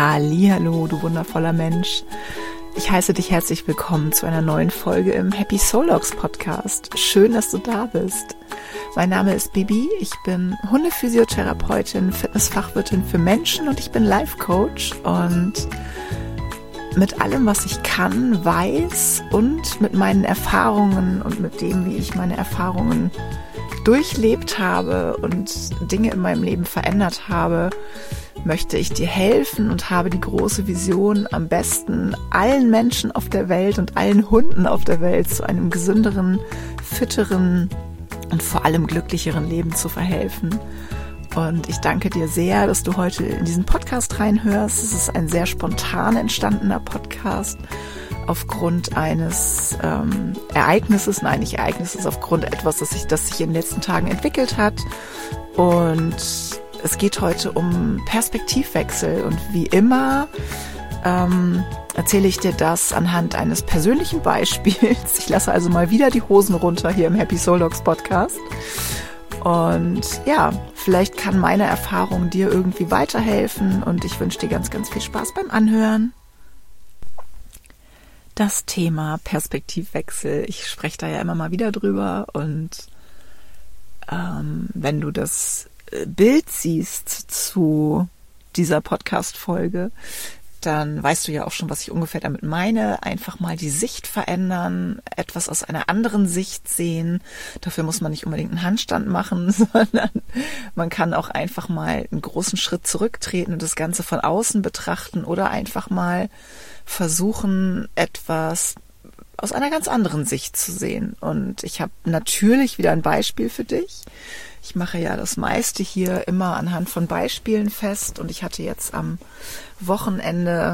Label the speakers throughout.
Speaker 1: Hallihallo, du wundervoller Mensch. Ich heiße dich herzlich willkommen zu einer neuen Folge im Happy Soulogs Podcast. Schön, dass du da bist. Mein Name ist Bibi, ich bin Hundephysiotherapeutin, Fitnessfachwirtin für Menschen und ich bin Life Coach und mit allem, was ich kann, weiß und mit meinen Erfahrungen und mit dem, wie ich meine Erfahrungen durchlebt habe und Dinge in meinem Leben verändert habe, möchte ich dir helfen und habe die große Vision, am besten allen Menschen auf der Welt und allen Hunden auf der Welt zu einem gesünderen, fitteren und vor allem glücklicheren Leben zu verhelfen. Und ich danke dir sehr, dass du heute in diesen Podcast reinhörst. Es ist ein sehr spontan entstandener Podcast aufgrund eines Ereignisses, aufgrund etwas, das sich in den letzten Tagen entwickelt hat. Und es geht heute um Perspektivwechsel und wie immer erzähle ich dir das anhand eines persönlichen Beispiels. Ich lasse also mal wieder die Hosen runter hier im Happy Soulogs Podcast. Und ja, vielleicht kann meine Erfahrung dir irgendwie weiterhelfen und ich wünsche dir ganz, ganz viel Spaß beim Anhören. Das Thema Perspektivwechsel, ich spreche da ja immer mal wieder drüber und wenn du das Bild siehst zu dieser Podcast-Folge, dann weißt du ja auch schon, was ich ungefähr damit meine. Einfach mal die Sicht verändern, etwas aus einer anderen Sicht sehen. Dafür muss man nicht unbedingt einen Handstand machen, sondern man kann auch einfach mal einen großen Schritt zurücktreten und das Ganze von außen betrachten oder einfach mal versuchen, etwas aus einer ganz anderen Sicht zu sehen. Und ich habe natürlich wieder ein Beispiel für dich. Ich mache ja das meiste hier immer anhand von Beispielen fest und ich hatte jetzt am Wochenende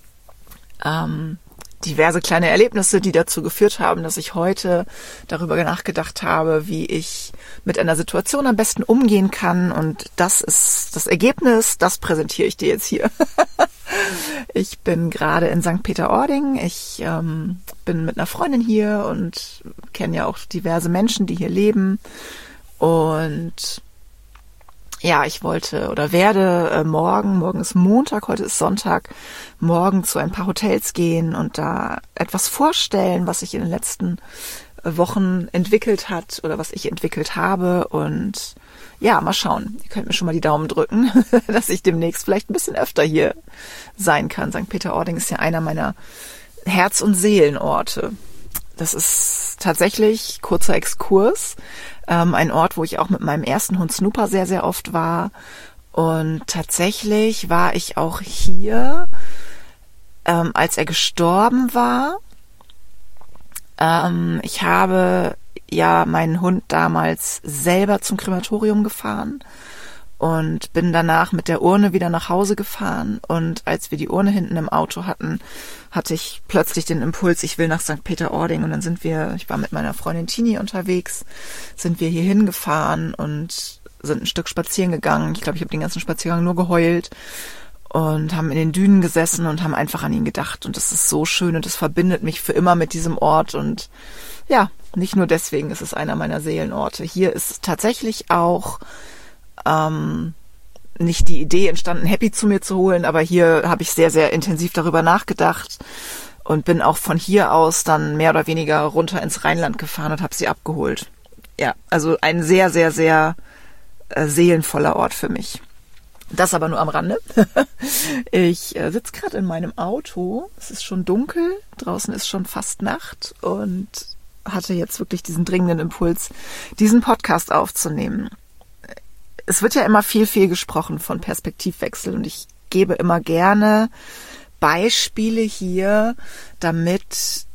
Speaker 1: diverse kleine Erlebnisse, die dazu geführt haben, dass ich heute darüber nachgedacht habe, wie ich mit einer Situation am besten umgehen kann und das ist das Ergebnis, das präsentiere ich dir jetzt hier. Ich bin gerade in St. Peter-Ording, ich bin mit einer Freundin hier und kenne ja auch diverse Menschen, die hier leben. Und ja, ich wollte oder werde morgen ist Montag, heute ist Sonntag, morgen zu ein paar Hotels gehen und da etwas vorstellen, was sich in den letzten Wochen entwickelt hat oder was ich entwickelt habe. Und ja, mal schauen. Ihr könnt mir schon mal die Daumen drücken, dass ich demnächst vielleicht ein bisschen öfter hier sein kann. St. Peter-Ording ist ja einer meiner Herz- und Seelenorte. Das ist tatsächlich, kurzer Exkurs, ein Ort, wo ich auch mit meinem ersten Hund Snooper sehr, sehr oft war. Und tatsächlich war ich auch hier, als er gestorben war. Ich habe ja meinen Hund damals selber zum Krematorium gefahren und bin danach mit der Urne wieder nach Hause gefahren. Und als wir die Urne hinten im Auto hatten, hatte ich plötzlich den Impuls, ich will nach St. Peter-Ording. Und dann ich war mit meiner Freundin Tini unterwegs, sind wir hier hingefahren und sind ein Stück spazieren gegangen. Ich glaube, ich habe den ganzen Spaziergang nur geheult und haben in den Dünen gesessen und haben einfach an ihn gedacht. Und das ist so schön und das verbindet mich für immer mit diesem Ort. Und ja, nicht nur deswegen ist es einer meiner Seelenorte. Hier ist tatsächlich auch nicht die Idee entstanden, Happy zu mir zu holen, aber hier habe ich sehr, sehr intensiv darüber nachgedacht und bin auch von hier aus dann mehr oder weniger runter ins Rheinland gefahren und habe sie abgeholt. Ja, also ein sehr, sehr, sehr seelenvoller Ort für mich. Das aber nur am Rande. Ich sitze gerade in meinem Auto. Es ist schon dunkel, draußen ist schon fast Nacht und hatte jetzt wirklich diesen dringenden Impuls, diesen Podcast aufzunehmen. Es wird ja immer viel, viel gesprochen von Perspektivwechsel und ich gebe immer gerne Beispiele hier, damit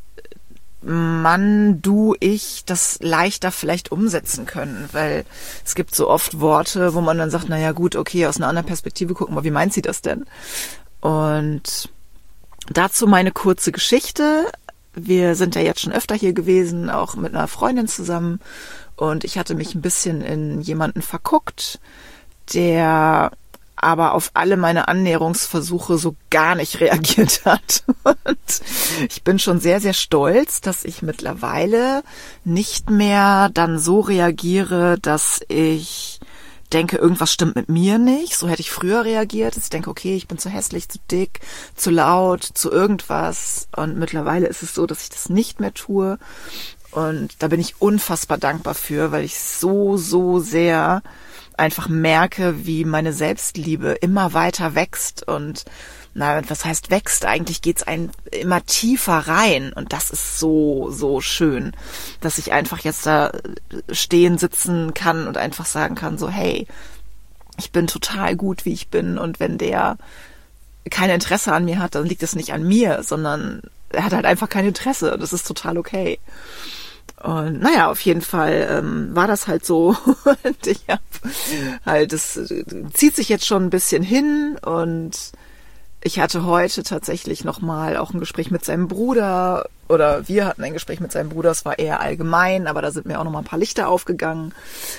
Speaker 1: du, ich das leichter vielleicht umsetzen können, weil es gibt so oft Worte, wo man dann sagt, naja gut, okay, aus einer anderen Perspektive gucken wir, wie meint sie das denn? Und dazu meine kurze Geschichte. Wir sind ja jetzt schon öfter hier gewesen, auch mit einer Freundin zusammen. Und ich hatte mich ein bisschen in jemanden verguckt, der aber auf alle meine Annäherungsversuche so gar nicht reagiert hat. Und ich bin schon sehr, sehr stolz, dass ich mittlerweile nicht mehr dann so reagiere, dass ich denke, irgendwas stimmt mit mir nicht. So hätte ich früher reagiert. Ich denke, okay, ich bin zu hässlich, zu dick, zu laut, zu irgendwas. Und mittlerweile ist es so, dass ich das nicht mehr tue. Und da bin ich unfassbar dankbar für, weil ich so, so sehr einfach merke, wie meine Selbstliebe immer weiter wächst. Und was heißt wächst? Eigentlich geht's einem immer tiefer rein. Und das ist so, so schön, dass ich einfach jetzt da stehen, sitzen kann und einfach sagen kann, so, hey, ich bin total gut, wie ich bin. Und wenn der kein Interesse an mir hat, dann liegt es nicht an mir, sondern er hat halt einfach kein Interesse. Das ist total okay. Und auf jeden Fall war das halt so. Und ich habe halt, es zieht sich jetzt schon ein bisschen hin und ich hatte heute tatsächlich nochmal auch ein Gespräch mit seinem Bruder, oder wir hatten ein Gespräch mit seinem Bruder, es war eher allgemein, aber da sind mir auch nochmal ein paar Lichter aufgegangen.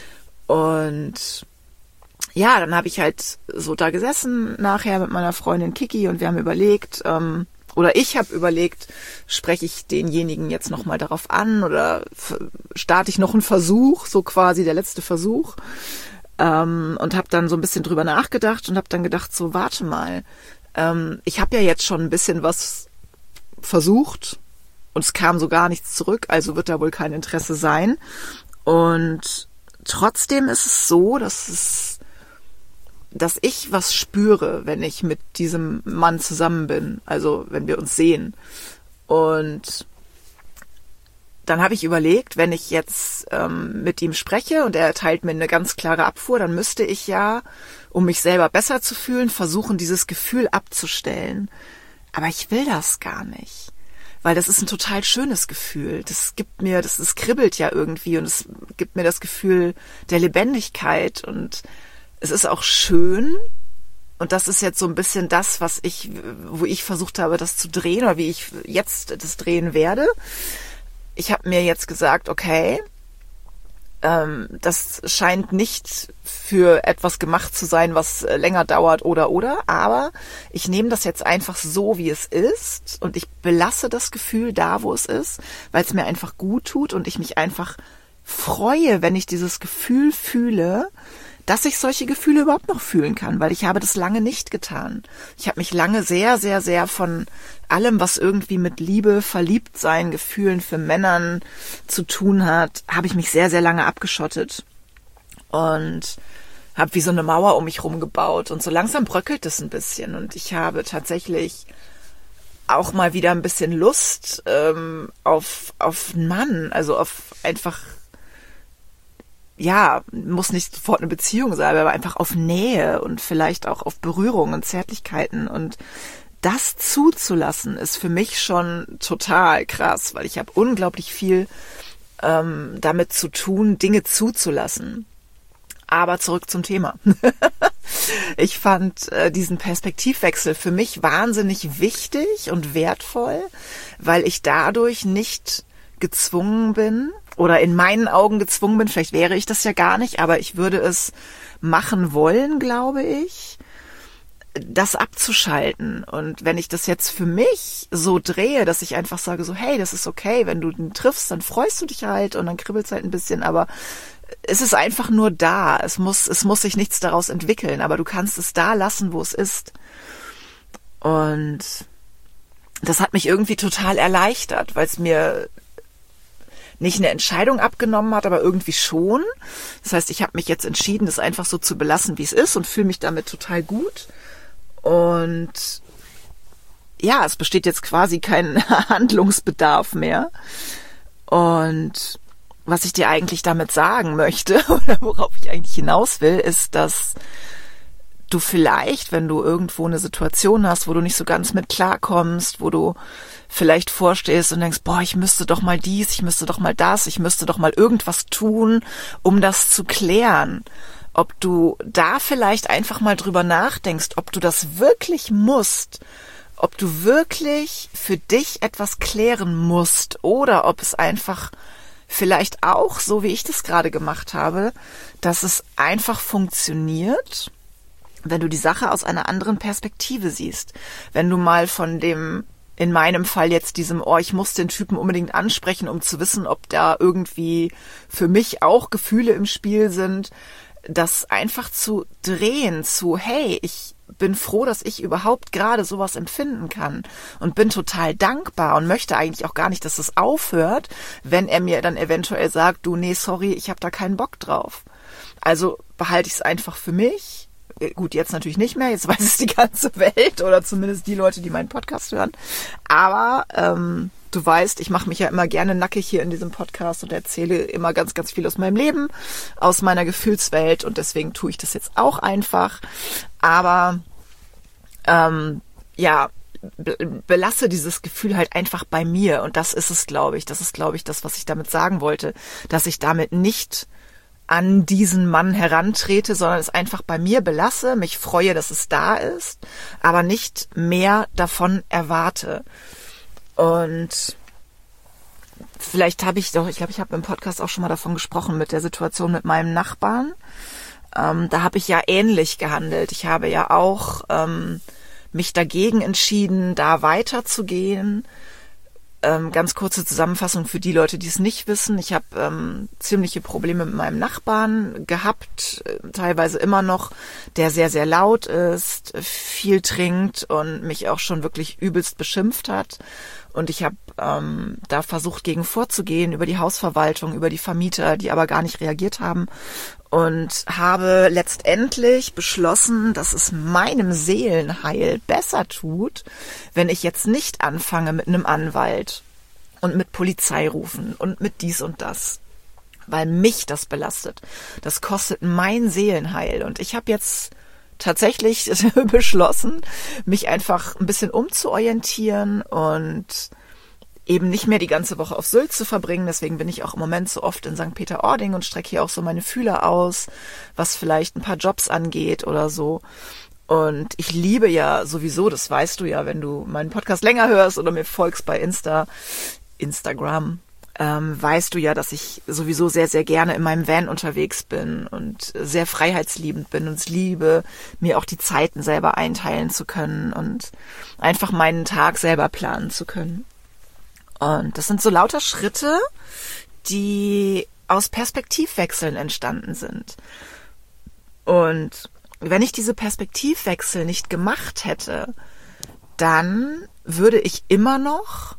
Speaker 1: Und ja, dann habe ich halt so da gesessen nachher mit meiner Freundin Kiki und wir haben überlegt, oder ich habe überlegt, spreche ich denjenigen jetzt nochmal darauf an oder starte ich noch einen Versuch, so quasi der letzte Versuch. Und habe dann so ein bisschen drüber nachgedacht und habe dann gedacht, so warte mal, ich habe ja jetzt schon ein bisschen was versucht und es kam so gar nichts zurück, also wird da wohl kein Interesse sein. Und trotzdem ist es so, dass ich was spüre, wenn ich mit diesem Mann zusammen bin, also wenn wir uns sehen. Und dann habe ich überlegt, wenn ich jetzt mit ihm spreche und er erteilt mir eine ganz klare Abfuhr, dann müsste ich ja, um mich selber besser zu fühlen, versuchen, dieses Gefühl abzustellen. Aber ich will das gar nicht, weil das ist ein total schönes Gefühl. Das kribbelt ja irgendwie und es gibt mir das Gefühl der Lebendigkeit und es ist auch schön. Und das ist jetzt so ein bisschen das, wo ich versucht habe, das zu drehen oder wie ich jetzt das drehen werde. Ich habe mir jetzt gesagt, okay, das scheint nicht für etwas gemacht zu sein, was länger dauert oder, aber ich nehme das jetzt einfach so, wie es ist und ich belasse das Gefühl da, wo es ist, weil es mir einfach gut tut und ich mich einfach freue, wenn ich dieses Gefühl fühle, dass ich solche Gefühle überhaupt noch fühlen kann, weil ich habe das lange nicht getan. Ich habe mich lange sehr, sehr, sehr von allem, was irgendwie mit Liebe, Verliebtsein, Gefühlen für Männern zu tun hat, habe ich mich sehr, sehr lange abgeschottet und habe wie so eine Mauer um mich rum gebaut und so langsam bröckelt es ein bisschen und ich habe tatsächlich auch mal wieder ein bisschen Lust auf einen Mann, also auf einfach, ja, muss nicht sofort eine Beziehung sein, aber einfach auf Nähe und vielleicht auch auf Berührung und Zärtlichkeiten. Und das zuzulassen, ist für mich schon total krass, weil ich habe unglaublich viel damit zu tun, Dinge zuzulassen. Aber zurück zum Thema. Ich fand diesen Perspektivwechsel für mich wahnsinnig wichtig und wertvoll, weil ich dadurch nicht gezwungen bin, oder in meinen Augen gezwungen bin, vielleicht wäre ich das ja gar nicht, aber ich würde es machen wollen, glaube ich, das abzuschalten. Und wenn ich das jetzt für mich so drehe, dass ich einfach sage so, hey, das ist okay, wenn du ihn triffst, dann freust du dich halt und dann kribbelt es halt ein bisschen, aber es ist einfach nur da. Es muss sich nichts daraus entwickeln, aber du kannst es da lassen, wo es ist. Und das hat mich irgendwie total erleichtert, weil es mir nicht eine Entscheidung abgenommen hat, aber irgendwie schon. Das heißt, ich habe mich jetzt entschieden, das einfach so zu belassen, wie es ist und fühle mich damit total gut. Und ja, es besteht jetzt quasi kein Handlungsbedarf mehr. Und was ich dir eigentlich damit sagen möchte oder worauf ich eigentlich hinaus will, ist, dass du vielleicht, wenn du irgendwo eine Situation hast, wo du nicht so ganz mit klarkommst, wo du vielleicht vorstehst und denkst, boah, ich müsste doch mal dies, ich müsste doch mal das, ich müsste doch mal irgendwas tun, um das zu klären. Ob du da vielleicht einfach mal drüber nachdenkst, ob du das wirklich musst, ob du wirklich für dich etwas klären musst oder ob es einfach vielleicht auch, so wie ich das gerade gemacht habe, dass es einfach funktioniert, wenn du die Sache aus einer anderen Perspektive siehst. Wenn du mal von dem, in meinem Fall jetzt diesem, ich muss den Typen unbedingt ansprechen, um zu wissen, ob da irgendwie für mich auch Gefühle im Spiel sind, das einfach zu drehen zu, hey, ich bin froh, dass ich überhaupt gerade sowas empfinden kann und bin total dankbar und möchte eigentlich auch gar nicht, dass es aufhört, wenn er mir dann eventuell sagt, du, nee, sorry, ich habe da keinen Bock drauf. Also behalte ich es einfach für mich. Gut, jetzt natürlich nicht mehr, jetzt weiß es die ganze Welt oder zumindest die Leute, die meinen Podcast hören. Aber du weißt, ich mache mich ja immer gerne nackig hier in diesem Podcast und erzähle immer ganz, ganz viel aus meinem Leben, aus meiner Gefühlswelt und deswegen tue ich das jetzt auch einfach. Aber belasse dieses Gefühl halt einfach bei mir und das ist es, glaube ich. Das ist, glaube ich, das, was ich damit sagen wollte, dass ich damit nicht an diesen Mann herantrete, sondern es einfach bei mir belasse, mich freue, dass es da ist, aber nicht mehr davon erwarte. Und vielleicht habe ich glaube, ich habe im Podcast auch schon mal davon gesprochen, mit der Situation mit meinem Nachbarn. Da habe ich ja ähnlich gehandelt. Ich habe ja auch mich dagegen entschieden, da weiterzugehen. Ganz kurze Zusammenfassung für die Leute, die es nicht wissen. Ich habe ziemliche Probleme mit meinem Nachbarn gehabt, teilweise immer noch, der sehr, sehr laut ist, viel trinkt und mich auch schon wirklich übelst beschimpft hat. Und ich habe da versucht, gegen vorzugehen, über die Hausverwaltung, über die Vermieter, die aber gar nicht reagiert haben. Und habe letztendlich beschlossen, dass es meinem Seelenheil besser tut, wenn ich jetzt nicht anfange mit einem Anwalt und mit Polizei rufen und mit dies und das, weil mich das belastet. Das kostet mein Seelenheil. Und ich habe jetzt tatsächlich beschlossen, mich einfach ein bisschen umzuorientieren und eben nicht mehr die ganze Woche auf Sylt zu verbringen. Deswegen bin ich auch im Moment so oft in St. Peter-Ording und strecke hier auch so meine Fühler aus, was vielleicht ein paar Jobs angeht oder so. Und ich liebe ja sowieso, das weißt du ja, wenn du meinen Podcast länger hörst oder mir folgst bei Instagram, weißt du ja, dass ich sowieso sehr, sehr gerne in meinem Van unterwegs bin und sehr freiheitsliebend bin und es liebe, mir auch die Zeiten selber einteilen zu können und einfach meinen Tag selber planen zu können. Und das sind so lauter Schritte, die aus Perspektivwechseln entstanden sind. Und wenn ich diese Perspektivwechsel nicht gemacht hätte, dann würde ich immer noch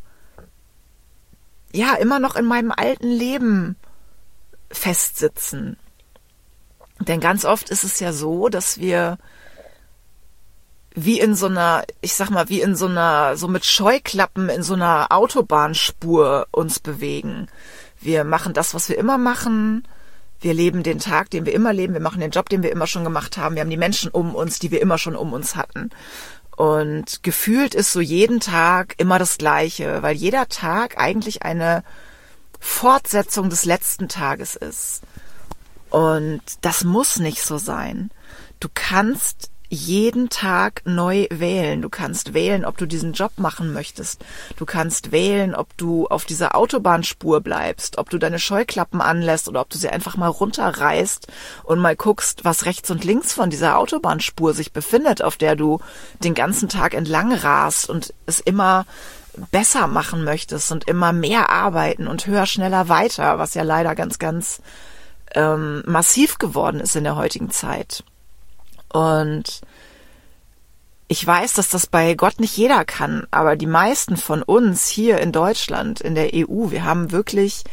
Speaker 1: in meinem alten Leben festsitzen. Denn ganz oft ist es ja so, dass wir wie in so einer, so mit Scheuklappen in so einer Autobahnspur uns bewegen. Wir machen das, was wir immer machen. Wir leben den Tag, den wir immer leben. Wir machen den Job, den wir immer schon gemacht haben. Wir haben die Menschen um uns, die wir immer schon um uns hatten. Und gefühlt ist so jeden Tag immer das Gleiche, weil jeder Tag eigentlich eine Fortsetzung des letzten Tages ist. Und das muss nicht so sein. Du kannst jeden Tag neu wählen. Du kannst wählen, ob du diesen Job machen möchtest. Du kannst wählen, ob du auf dieser Autobahnspur bleibst, ob du deine Scheuklappen anlässt oder ob du sie einfach mal runterreißt und mal guckst, was rechts und links von dieser Autobahnspur sich befindet, auf der du den ganzen Tag entlang rast und es immer besser machen möchtest und immer mehr arbeiten und höher, schneller, weiter, was ja leider ganz, ganz massiv geworden ist in der heutigen Zeit. Und ich weiß, dass das bei Gott nicht jeder kann, aber die meisten von uns hier in Deutschland, in der EU, wir haben wirklich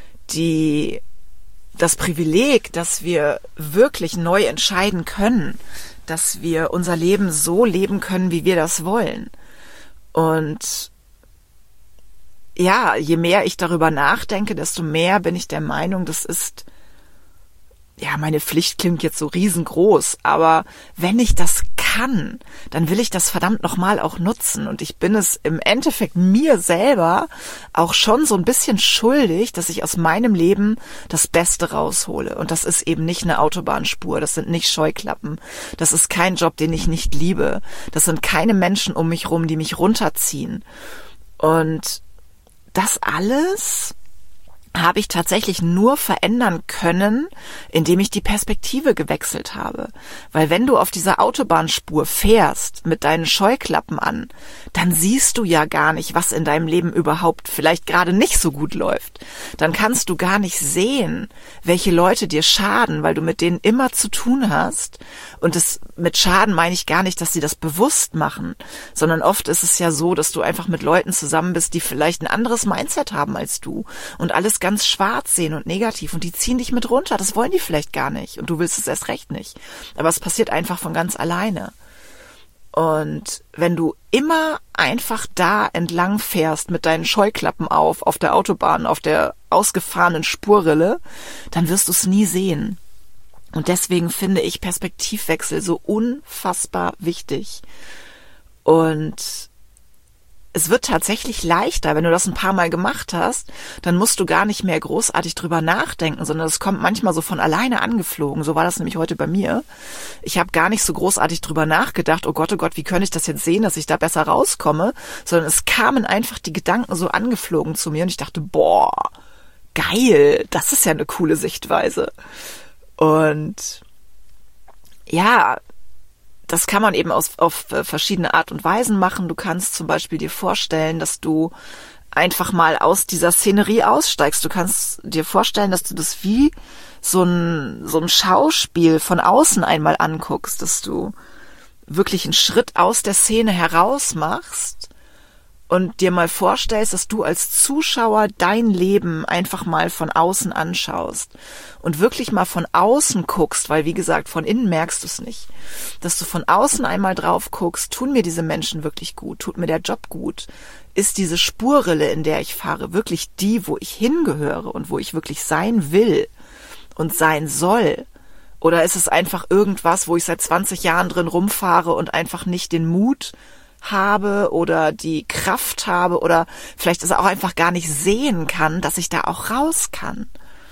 Speaker 1: das Privileg, dass wir wirklich neu entscheiden können, dass wir unser Leben so leben können, wie wir das wollen. Und ja, je mehr ich darüber nachdenke, desto mehr bin ich der Meinung, das ist, ja, meine Pflicht klingt jetzt so riesengroß, aber wenn ich das kann, dann will ich das verdammt nochmal auch nutzen. Und ich bin es im Endeffekt mir selber auch schon so ein bisschen schuldig, dass ich aus meinem Leben das Beste raushole. Und das ist eben nicht eine Autobahnspur, das sind nicht Scheuklappen, das ist kein Job, den ich nicht liebe, das sind keine Menschen um mich rum, die mich runterziehen. Und das alles habe ich tatsächlich nur verändern können, indem ich die Perspektive gewechselt habe. Weil wenn du auf dieser Autobahnspur fährst mit deinen Scheuklappen an, dann siehst du ja gar nicht, was in deinem Leben überhaupt vielleicht gerade nicht so gut läuft. Dann kannst du gar nicht sehen, welche Leute dir schaden, weil du mit denen immer zu tun hast. Und das mit Schaden meine ich gar nicht, dass sie das bewusst machen, sondern oft ist es ja so, dass du einfach mit Leuten zusammen bist, die vielleicht ein anderes Mindset haben als du und alles ganz schwarz sehen und negativ und die ziehen dich mit runter. Das wollen die vielleicht gar nicht und du willst es erst recht nicht. Aber es passiert einfach von ganz alleine. Und wenn du immer einfach da entlang fährst mit deinen Scheuklappen auf der Autobahn, auf der ausgefahrenen Spurrille, dann wirst du es nie sehen. Und deswegen finde ich Perspektivwechsel so unfassbar wichtig. Und es wird tatsächlich leichter, wenn du das ein paar Mal gemacht hast, dann musst du gar nicht mehr großartig drüber nachdenken, sondern es kommt manchmal so von alleine angeflogen. So war das nämlich heute bei mir. Ich habe gar nicht so großartig drüber nachgedacht, oh Gott, wie könnte ich das jetzt sehen, dass ich da besser rauskomme, sondern es kamen einfach die Gedanken so angeflogen zu mir und ich dachte, boah, geil, das ist ja eine coole Sichtweise. Und ja, das kann man eben auf verschiedene Art und Weisen machen. Du kannst zum Beispiel dir vorstellen, dass du einfach mal aus dieser Szenerie aussteigst. Du kannst dir vorstellen, dass du das wie so ein Schauspiel von außen einmal anguckst, dass du wirklich einen Schritt aus der Szene heraus machst und dir mal vorstellst, dass du als Zuschauer dein Leben einfach mal von außen anschaust und wirklich mal von außen guckst, weil wie gesagt, von innen merkst du es nicht, dass du von außen einmal drauf guckst, tun mir diese Menschen wirklich gut, tut mir der Job gut, ist diese Spurrille, in der ich fahre, wirklich die, wo ich hingehöre und wo ich wirklich sein will und sein soll, oder ist es einfach irgendwas, wo ich seit 20 Jahren drin rumfahre und einfach nicht den Mut habe oder die Kraft habe oder vielleicht es auch einfach gar nicht sehen kann, dass ich da auch raus kann.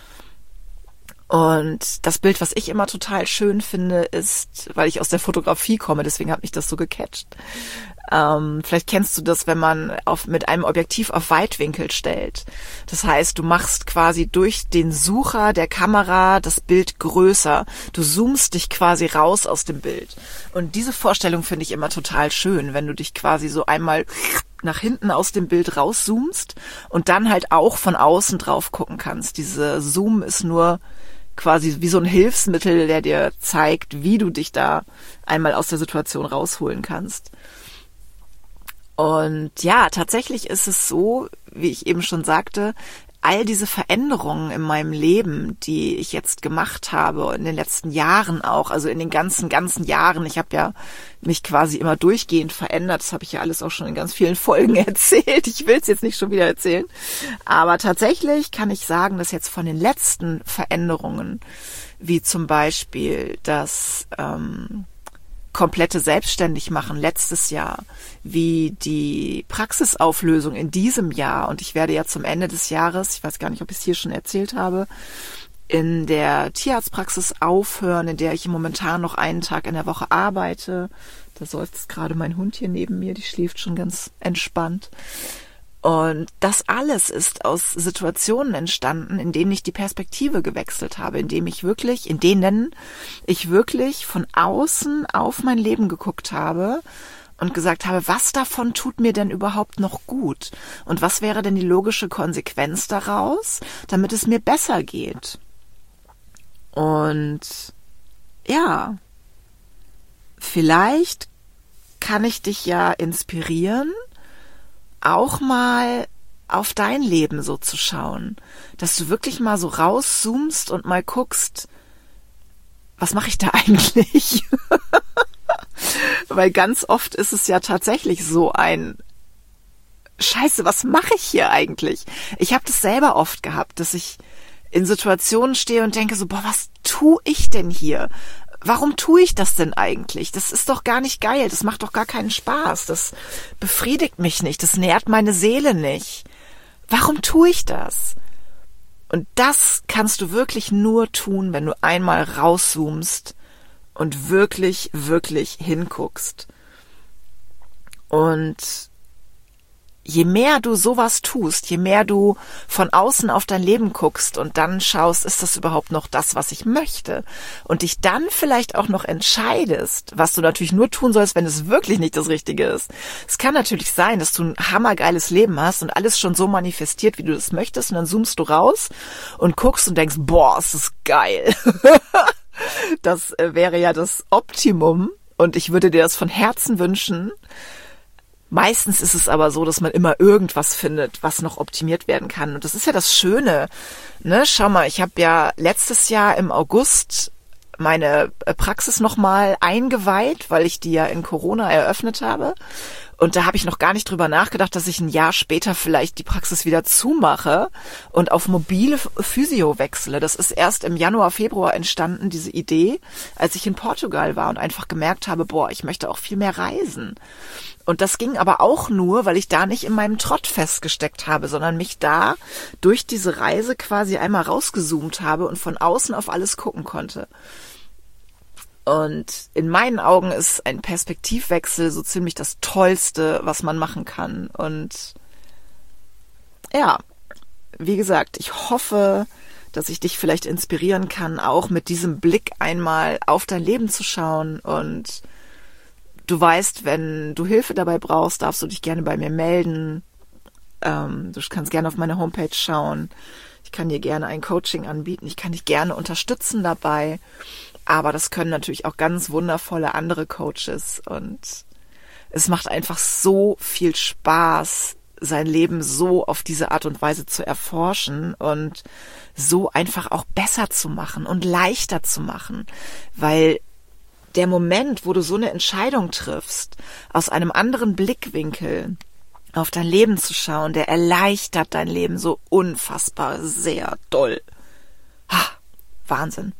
Speaker 1: Und das Bild, was ich immer total schön finde, ist, weil ich aus der Fotografie komme, deswegen hat mich das so gecatcht. Vielleicht kennst du das, wenn man mit einem Objektiv auf Weitwinkel stellt. Das heißt, du machst quasi durch den Sucher der Kamera das Bild größer. Du zoomst dich quasi raus aus dem Bild. Und diese Vorstellung finde ich immer total schön, wenn du dich quasi so einmal nach hinten aus dem Bild rauszoomst und dann halt auch von außen drauf gucken kannst. Diese Zoom ist nur quasi wie so ein Hilfsmittel, der dir zeigt, wie du dich da einmal aus der Situation rausholen kannst. Und ja, tatsächlich ist es so, wie ich eben schon sagte, all diese Veränderungen in meinem Leben, die ich jetzt gemacht habe, in den letzten Jahren auch, also in den ganzen Jahren, ich habe ja mich quasi immer durchgehend verändert, das habe ich ja alles auch schon in ganz vielen Folgen erzählt, ich will es jetzt nicht schon wieder erzählen, aber tatsächlich kann ich sagen, dass jetzt von den letzten Veränderungen, wie zum Beispiel das komplette Selbstständigmachen letztes Jahr, wie die Praxisauflösung in diesem Jahr, und ich werde ja zum Ende des Jahres, ich weiß gar nicht, ob ich es hier schon erzählt habe, in der Tierarztpraxis aufhören, in der ich momentan noch einen Tag in der Woche arbeite. Da seufzt gerade mein Hund hier neben mir, die schläft schon ganz entspannt. Und das alles ist aus Situationen entstanden, in denen ich die Perspektive gewechselt habe, in denen ich wirklich von außen auf mein Leben geguckt habe und gesagt habe, was davon tut mir denn überhaupt noch gut? Und was wäre denn die logische Konsequenz daraus, damit es mir besser geht? Und ja, vielleicht kann ich dich ja inspirieren, auch mal auf dein Leben so zu schauen, dass du wirklich mal so rauszoomst und mal guckst, was mache ich da eigentlich? Weil ganz oft ist es ja tatsächlich so ein Scheiße, was mache ich hier eigentlich? Ich habe das selber oft gehabt, dass ich in Situationen stehe und denke so, boah, was tue ich denn hier? Warum tue ich das denn eigentlich? Das ist doch gar nicht geil, das macht doch gar keinen Spaß, das befriedigt mich nicht, das nährt meine Seele nicht. Warum tue ich das? Und das kannst du wirklich nur tun, wenn du einmal rauszoomst und wirklich, wirklich hinguckst. Und je mehr du sowas tust, je mehr du von außen auf dein Leben guckst und dann schaust, ist das überhaupt noch das, was ich möchte? Und dich dann vielleicht auch noch entscheidest, was du natürlich nur tun sollst, wenn es wirklich nicht das Richtige ist. Es kann natürlich sein, dass du ein hammergeiles Leben hast und alles schon so manifestiert, wie du das möchtest, und dann zoomst du raus und guckst und denkst, boah, ist das geil. Das wäre ja das Optimum und ich würde dir das von Herzen wünschen. Meistens ist es aber so, dass man immer irgendwas findet, was noch optimiert werden kann. Und das ist ja das Schöne. Ne? Schau mal, ich habe ja letztes Jahr im August meine Praxis nochmal eingeweiht, weil ich die ja in Corona eröffnet habe. Und da habe ich noch gar nicht drüber nachgedacht, dass ich ein Jahr später vielleicht die Praxis wieder zumache und auf mobile Physio wechsle. Das ist erst im Januar, Februar entstanden, diese Idee, als ich in Portugal war und einfach gemerkt habe, boah, ich möchte auch viel mehr reisen. Und das ging aber auch nur, weil ich da nicht in meinem Trott festgesteckt habe, sondern mich da durch diese Reise quasi einmal rausgezoomt habe und von außen auf alles gucken konnte. Und in meinen Augen ist ein Perspektivwechsel so ziemlich das Tollste, was man machen kann. Und ja, wie gesagt, ich hoffe, dass ich dich vielleicht inspirieren kann, auch mit diesem Blick einmal auf dein Leben zu schauen. Und du weißt, wenn du Hilfe dabei brauchst, darfst du dich gerne bei mir melden. Du kannst gerne auf meine Homepage schauen. Ich kann dir gerne ein Coaching anbieten. Ich kann dich gerne unterstützen dabei. Aber das können natürlich auch ganz wundervolle andere Coaches. Und es macht einfach so viel Spaß, sein Leben so auf diese Art und Weise zu erforschen und so einfach auch besser zu machen und leichter zu machen. Weil der Moment, wo du so eine Entscheidung triffst, aus einem anderen Blickwinkel auf dein Leben zu schauen, der erleichtert dein Leben so unfassbar sehr doll. Wahnsinn.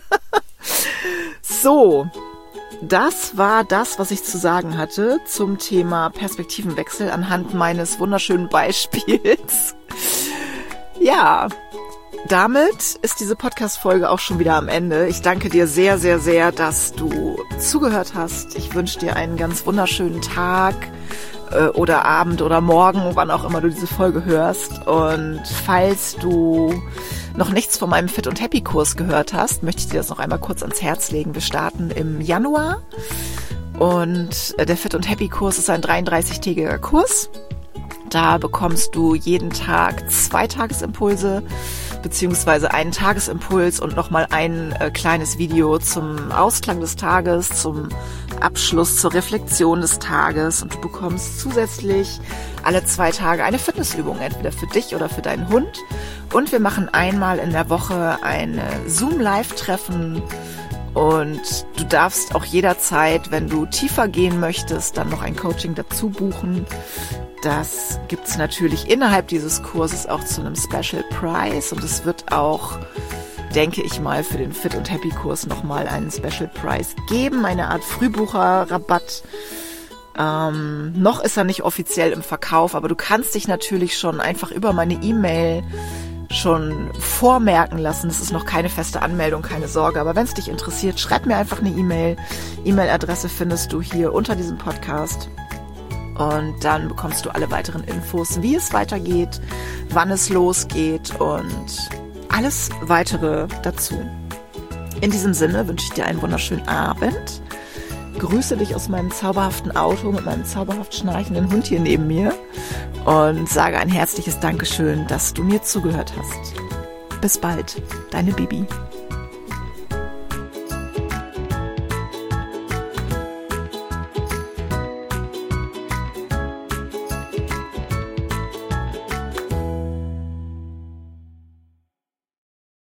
Speaker 1: So, das war das, was ich zu sagen hatte zum Thema Perspektivenwechsel anhand meines wunderschönen Beispiels. Ja, damit ist diese Podcast-Folge auch schon wieder am Ende. Ich danke dir sehr, sehr, sehr, dass du zugehört hast. Ich wünsche dir einen ganz wunderschönen Tag oder Abend oder Morgen, wann auch immer du diese Folge hörst. Und falls du noch nichts von meinem Fit und Happy Kurs gehört hast, möchte ich dir das noch einmal kurz ans Herz legen. Wir starten im Januar und der Fit und Happy Kurs ist ein 33-tägiger Kurs. Da bekommst du jeden Tag 2 Tagesimpulse beziehungsweise einen Tagesimpuls und nochmal ein kleines Video zum Ausklang des Tages, zum Abschluss, zur Reflexion des Tages. Und du bekommst zusätzlich alle 2 Tage eine Fitnessübung, entweder für dich oder für deinen Hund. Und wir machen einmal in der Woche ein Zoom-Live-Treffen. Und du darfst auch jederzeit, wenn du tiefer gehen möchtest, dann noch ein Coaching dazu buchen. Das gibt's natürlich innerhalb dieses Kurses auch zu einem Special Price. Und es wird auch, denke ich mal, für den Fit und Happy Kurs nochmal einen Special Price geben. Eine Art Frühbucherrabatt. Noch ist er nicht offiziell im Verkauf, aber du kannst dich natürlich schon einfach über meine E-Mail schon vormerken lassen. Das ist noch keine feste Anmeldung, keine Sorge. Aber wenn es dich interessiert, schreib mir einfach eine E-Mail. E-Mail-Adresse findest du hier unter diesem Podcast. Und dann bekommst du alle weiteren Infos, wie es weitergeht, wann es losgeht und alles weitere dazu. In diesem Sinne wünsche ich dir einen wunderschönen Abend. Grüße dich aus meinem zauberhaften Auto mit meinem zauberhaft schnarchenden Hund hier neben mir und sage ein herzliches Dankeschön, dass du mir zugehört hast. Bis bald, deine Bibi.